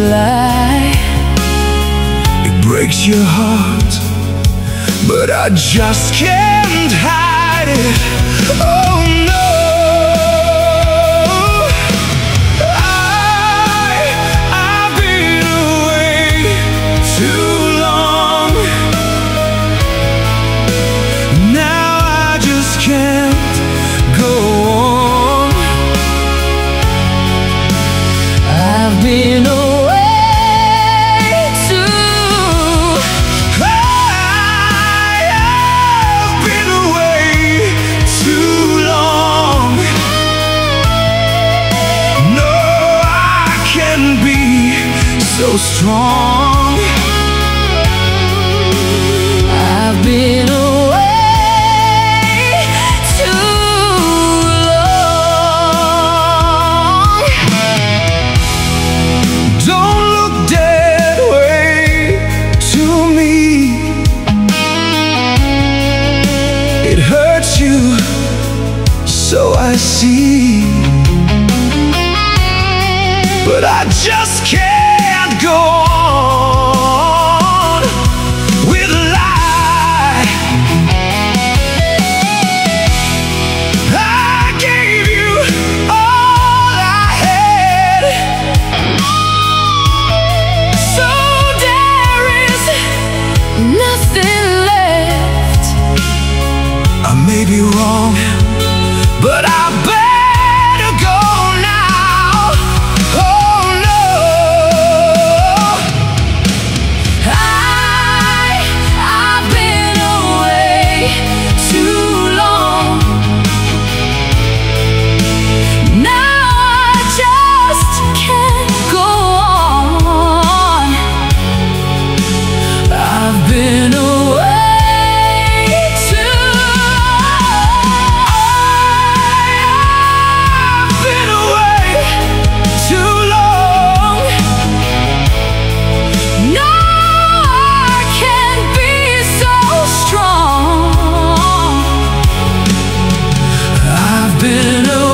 lie. It breaks your heart, but I just can't hide it. Oh no, I've been away too long. Now I just can't go on. I've been away so strong. I've been away too long. Don't look that way to me. It hurts you, so I see, but I just can't go on with a lie. I gave you all I had, So there is nothing left. I may be wrong, but I better go now. Oh no, I've been away too long. Now I just can't go on. I've been away too I've been away too long. No, I can't be so strong. I've been away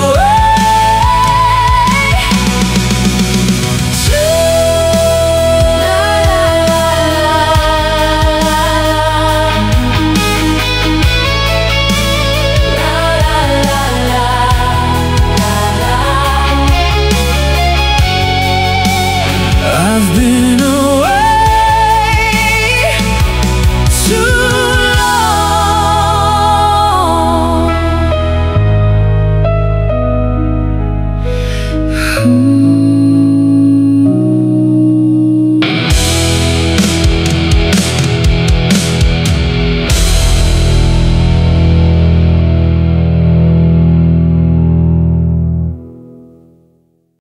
I've been